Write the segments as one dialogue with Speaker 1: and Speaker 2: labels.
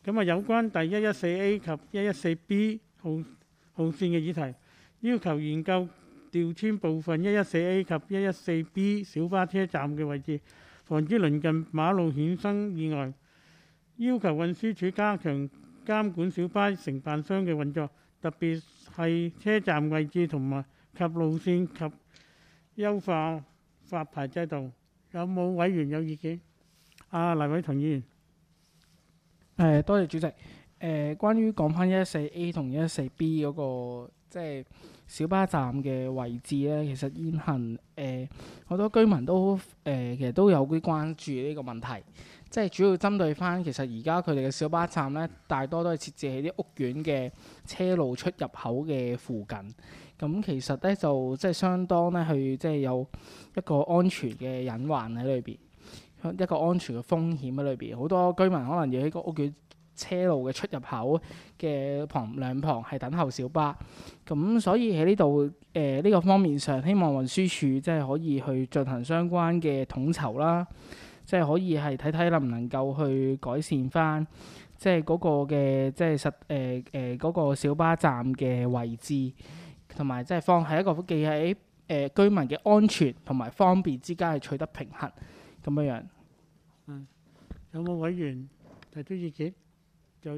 Speaker 1: 咁啊，有關第114A 及114B 號線嘅議題，要求研究調遷部分114A 及114B 小巴車站嘅位置，防止鄰近馬路衍生意外。要求運輸署加強監管小巴承辦商嘅運作，特別係車站位置同埋及路線及優化發牌制度。有冇委員有意見？黎偉同議員。
Speaker 2: 多謝主席。關於講翻114A 同114B 嗰個即係小巴站嘅位置咧，其實現行好多居民都其實都有啲關注呢個問題，即係主要針對翻其實而家佢哋嘅小巴站咧，大多都係設置喺啲屋苑嘅車路出入口嘅附近。咁其實咧就即係相當咧去即係有一個安全嘅隱患喺裏邊，一個安全嘅風險喺裏邊。好多居民可能要喺個屋苑車路嘅出入口嘅兩旁係等候小巴，咁所以喺呢度呢個方面上，希望運輸署即係可以去進行相關嘅統籌啦，即係可以係睇睇能唔能夠去改善翻，即係嗰個嘅即係嗰個小巴站嘅位置，同埋即係放喺一個既喺居民嘅安全同埋方便之間係取得平衡咁樣樣。
Speaker 1: 有冇委員提出意見？就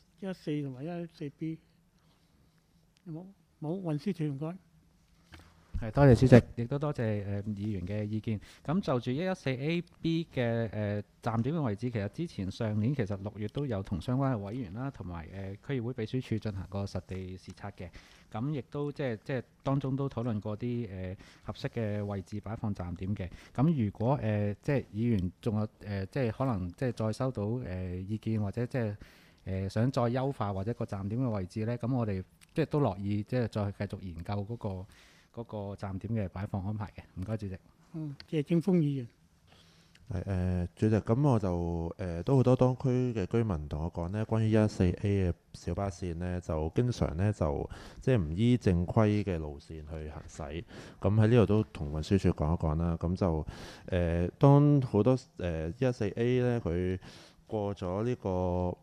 Speaker 1: 114同埋114B， 有冇？冇。運輸署唔該。
Speaker 3: 多謝主席，亦都多謝議員嘅意見。咁就住114AB 嘅站點嘅位置，其實之前上年其實6月都有同相關嘅委員啦，同埋區議會秘書處進行過實地視察嘅。咁亦都即係當中都討論過啲合適嘅位置擺放站點嘅。咁如果即係議員仲有即係可能即係再收到意見，或者即係想再優化或者個站點嘅位置呢，咁我哋即係都樂意即係再繼續研究嗰個站點嘅擺放安排嘅。唔該，主席。
Speaker 1: 謝正鋒議員。
Speaker 4: 主席，咁我就都好多當區嘅居民同我講呢，關於114A 嘅小巴線呢，就經常呢就即係唔依正規嘅路線去行駛。咁喺呢度都同運輸署講一講啦。咁就當好多114A 呢，佢過咗呢個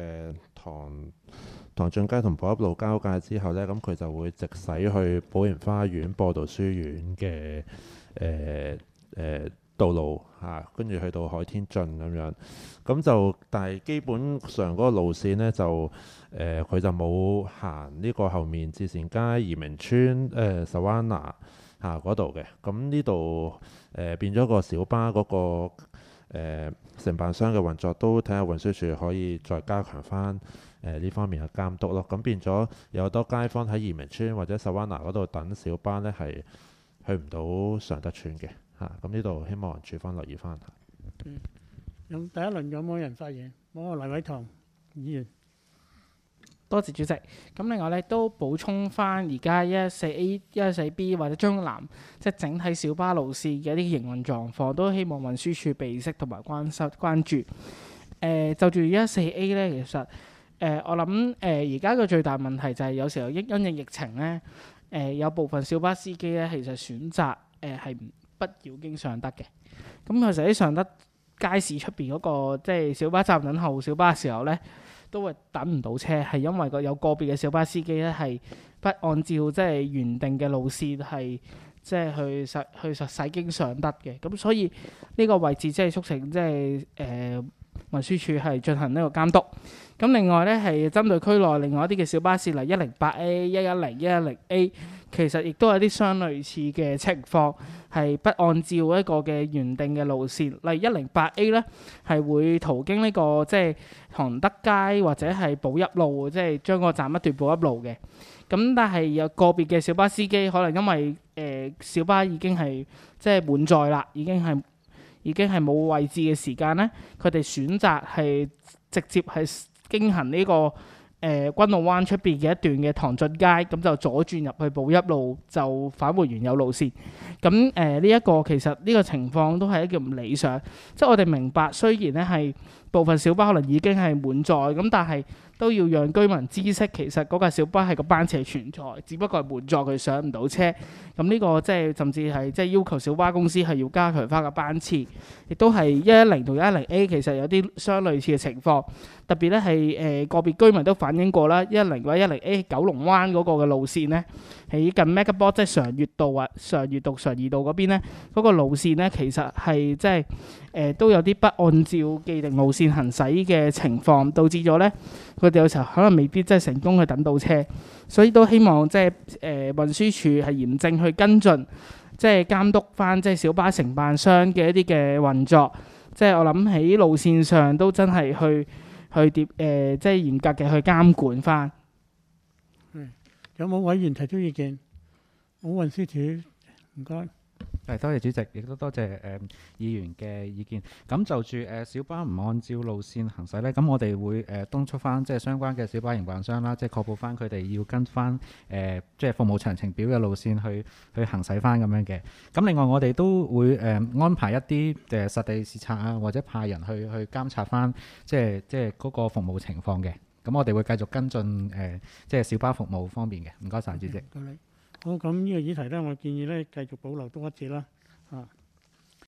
Speaker 4: 唐俊街同寶邑路交界之後呢，咁佢就會直駛去寶蓮花園、播道書院嘅道路嚇，跟住去到海天徑咁樣。咁就但係基本上嗰個路線呢，就佢就冇行呢個後面至善街、移明村、Savannah 嗰度嘅。咁呢度變咗個小巴嗰個承辦商嘅運作，都睇下運輸署可以再加強翻呢方面嘅監督咯。咁變咗有好多街坊喺移明村或者 Savannah 嗰度等小巴呢，係去唔到尚德邨嘅嚇。咁呢度希望署方留意翻。
Speaker 1: 第一輪有冇人發言？冇。黎偉棠議員。
Speaker 2: 多謝主席。咁另外咧都補充翻而家114A、114B 或者將南即係整體小巴路線嘅一啲營運狀況，都希望運輸署備悉同埋關注。就住114A 咧，其實我諗而家個最大問題就係有時候因應疫情咧，有部分小巴司機咧其實選擇係不要經尚德嘅。咁其實喺尚德街市出邊嗰個即係小巴站等候小巴嘅時候咧，都會等唔到車，係因為有個別嘅小巴司機咧係不按照即係原定嘅路線係即係去駛經尚德嘅。咁所以呢個位置即係促請即係運輸署係進行呢個監督。咁另外咧係針對區內另外一啲嘅小巴士，例如108A、110、110A， 其實亦都有啲相類似嘅情況，係不按照一個嘅原定嘅路線。例如108A 咧係會途經呢個即係唐德街或者係寶邑路，即係將個站一段寶邑路嘅。咁但係有個別嘅小巴司機可能因為小巴已經係即係滿載啦，已經係冇位置嘅時間咧，佢哋選擇係直接係經行呢個軍澳灣出邊嘅一段嘅唐俊街，咁就左轉入去寶邑路，就返回原有路線。咁呢一個其實呢個情況都係一個唔理想，即係我哋明白，雖然咧係部分小巴可能已經係滿載，咁但係都要讓居民知悉，其實嗰架小巴係個班次係存在，只不過係滿載佢上唔到車。咁呢個即係甚至係即係要求小巴公司係要加強翻個班次，亦都係110同110A 其實有啲相類似嘅情況。特別咧係個別居民都反映過啦，110或者110A 九龍灣嗰個嘅路線咧，喺近 Megaport 即係常悅道啊、常悅道、常怡道嗰邊咧，嗰個路線咧其實係即係都有啲不按照既定路線行駛嘅情況，導致咗咧佢哋有時候可能未必真係成功去等到車，所以都希望即係運輸署係嚴正去跟進，即係監督翻即係小巴承辦商嘅一啲嘅運作，即係我諗喺路線上都真係去即係嚴格嘅去監管翻。
Speaker 1: 有冇委員提出意見？冇，運輸署，唔該。
Speaker 3: 係，多謝主席，亦都多謝議員嘅意見。咁就住小巴唔按照路線行駛呢，咁我哋會敦促翻即係相關嘅小巴營辦商啦，即係確保翻佢哋要跟翻即係服務詳情表嘅路線去行駛翻咁樣嘅。咁另外我哋都會安排一啲實地視察啊，或者派人去監察翻即係嗰個服務情況嘅。咁我哋會繼續跟進即係小巴服務方面嘅。唔該晒，主席。
Speaker 1: 好，咁呢個議題咧，我建議咧繼續保留多一節啦。